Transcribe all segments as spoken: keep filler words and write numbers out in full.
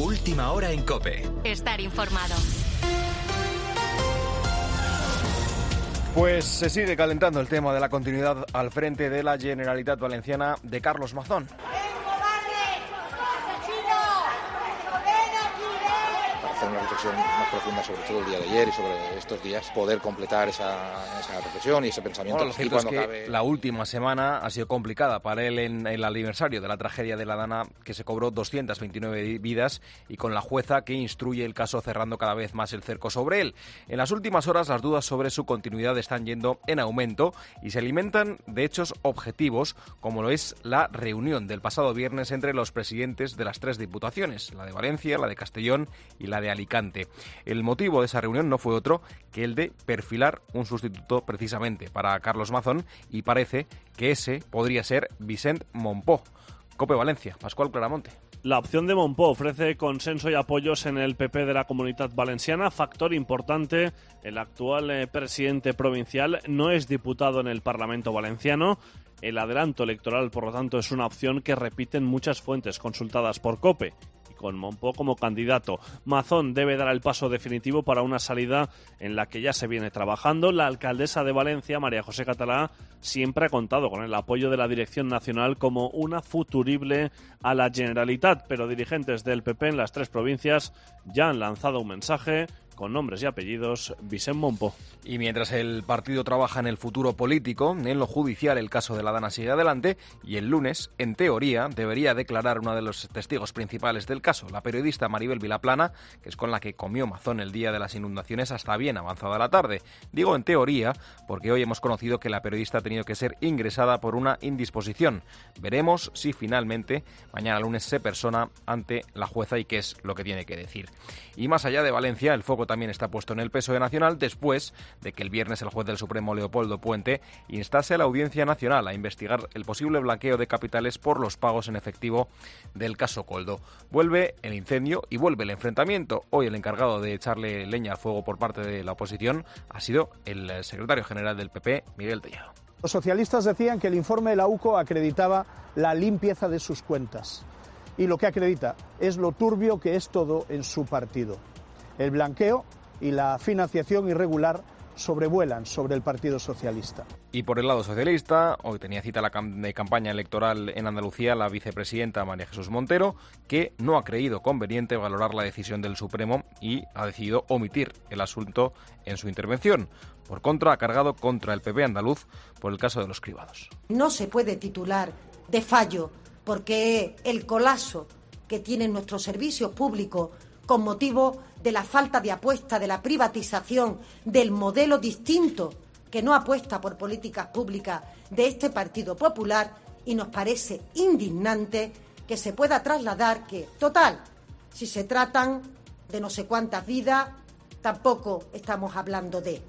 última hora en COPE. Estar informado. Pues se sigue calentando el tema de la continuidad al frente de la Generalitat Valenciana de Carlos Mazón. Hacer una reflexión más profunda sobre todo el día de ayer y sobre estos días, poder completar esa, esa reflexión y ese pensamiento. Bueno, lo cierto es que cabe... la última semana ha sido complicada para él en el aniversario de la tragedia de la Dana, que se cobró doscientas veintinueve vidas, y con la jueza que instruye el caso cerrando cada vez más el cerco sobre él. En las últimas horas las dudas sobre su continuidad están yendo en aumento y se alimentan de hechos objetivos, como lo es la reunión del pasado viernes entre los presidentes de las tres diputaciones, la de Valencia, la de Castellón y la de Alicante. El motivo de esa reunión no fue otro que el de perfilar un sustituto precisamente para Carlos Mazón, y parece que ese podría ser Vicent Mompó. COPE Valencia, Pascual Claramonte. La opción de Mompó ofrece consenso y apoyos en el P P de la Comunitat Valenciana, factor importante. El actual eh, presidente provincial no es diputado en el Parlamento valenciano. El adelanto electoral, por lo tanto, es una opción que repiten muchas fuentes consultadas por COPE. Con Mompó como candidato. Mazón debe dar el paso definitivo para una salida en la que ya se viene trabajando. La alcaldesa de Valencia, María José Catalá, siempre ha contado con el apoyo de la dirección nacional como una futurible a la Generalitat, pero dirigentes del P P en las tres provincias ya han lanzado un mensaje con nombres y apellidos: Vicent Mompó. Y mientras el partido trabaja en el futuro político, en lo judicial el caso de la Dana sigue adelante, y el lunes, en teoría, debería declarar una de los testigos principales del caso, la periodista Maribel Vilaplana, que es con la que comió Mazón el día de las inundaciones hasta bien avanzada la tarde. Digo en teoría porque hoy hemos conocido que la periodista ha tenido que ser ingresada por una indisposición. Veremos si finalmente mañana lunes se persona ante la jueza y qué es lo que tiene que decir. Y más allá de Valencia, el foco también está puesto en el P S O E nacional después de que el viernes el juez del Supremo, Leopoldo Puente, instase a la Audiencia Nacional a investigar el posible blanqueo de capitales por los pagos en efectivo del caso Coldo. Vuelve el incendio y vuelve el enfrentamiento. Hoy el encargado de echarle leña al fuego por parte de la oposición ha sido el secretario general del P P, Miguel Tellado. Los socialistas decían que el informe de la U C O acreditaba la limpieza de sus cuentas, y lo que acredita es lo turbio que es todo en su partido. El blanqueo y la financiación irregular sobrevuelan sobre el Partido Socialista. Y por el lado socialista, hoy tenía cita la cam- de campaña electoral en Andalucía la vicepresidenta María Jesús Montero, que no ha creído conveniente valorar la decisión del Supremo y ha decidido omitir el asunto en su intervención. Por contra, ha cargado contra el P P andaluz por el caso de los cribados. No se puede titular de fallo porque el colapso que tienen nuestros servicios públicos con motivo de la falta de apuesta, de la privatización, del modelo distinto que no apuesta por políticas públicas de este Partido Popular, y nos parece indignante que se pueda trasladar que, total, si se tratan de no sé cuántas vidas, tampoco estamos hablando de...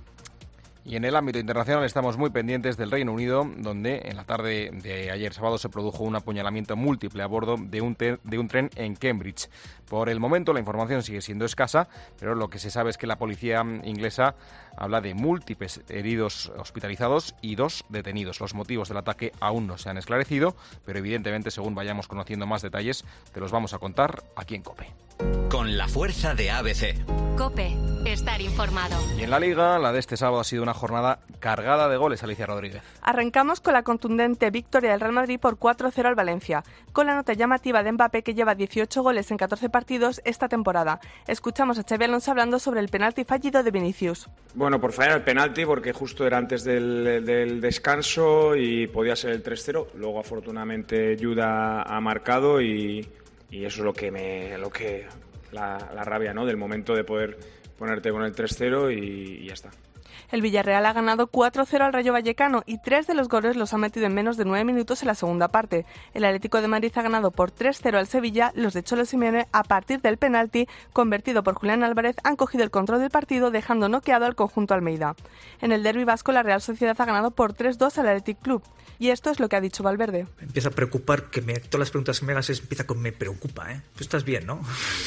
Y en el ámbito internacional estamos muy pendientes del Reino Unido, donde en la tarde de ayer sábado se produjo un apuñalamiento múltiple a bordo de un, te- de un tren en Cambridge. Por el momento la información sigue siendo escasa, pero lo que se sabe es que la policía inglesa habla de múltiples heridos hospitalizados y dos detenidos. Los motivos del ataque aún no se han esclarecido, pero evidentemente según vayamos conociendo más detalles te los vamos a contar aquí en COPE. Con la fuerza de A B C. COPE, estar informado. Y en la Liga, la de este sábado ha sido una jornada cargada de goles, Alicia Rodríguez. Arrancamos con la contundente victoria del Real Madrid por cuatro cero al Valencia, con la nota llamativa de Mbappé, que lleva dieciocho goles en catorce partidos esta temporada. Escuchamos a Xabi Alonso hablando sobre el penalti fallido de Vinicius. Bueno, por fallar el penalti, porque justo era antes del, del descanso y podía ser el tres cero. Luego, afortunadamente, Juda ha marcado y, y eso es lo que me... Lo que, la, la rabia, ¿no?, del momento de poder ponerte con el tres cero y, y ya está. El Villarreal ha ganado cuatro cero al Rayo Vallecano y tres de los goles los ha metido en menos de nueve minutos en la segunda parte. El Atlético de Madrid ha ganado por tres cero al Sevilla. Los de Cholo Simeone, a partir del penalti convertido por Julián Álvarez, han cogido el control del partido, dejando noqueado al conjunto Almeida. En el derbi vasco, la Real Sociedad ha ganado por tres dos al Athletic Club. Y esto es lo que ha dicho Valverde. Me empieza a preocupar que me, todas las preguntas que me hagas es, empieza con me preocupa, ¿eh? Tú estás bien, ¿no?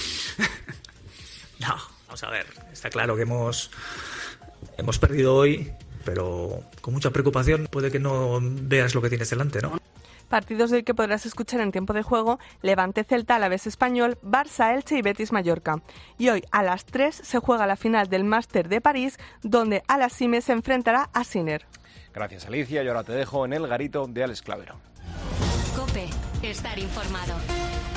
No, vamos a ver. Está claro que hemos... Hemos perdido hoy, pero con mucha preocupación puede que no veas lo que tienes delante, ¿no? Partidos de hoy que podrás escuchar en tiempo de juego: Levante Celta, Alavés Español, Barça Elche y Betis Mallorca. Y hoy a las tres se juega la final del Máster de París, donde Alasime se enfrentará a Sinner. Gracias, Alicia, y ahora te dejo en el garito de Alex Clavero. COPE, estar informado.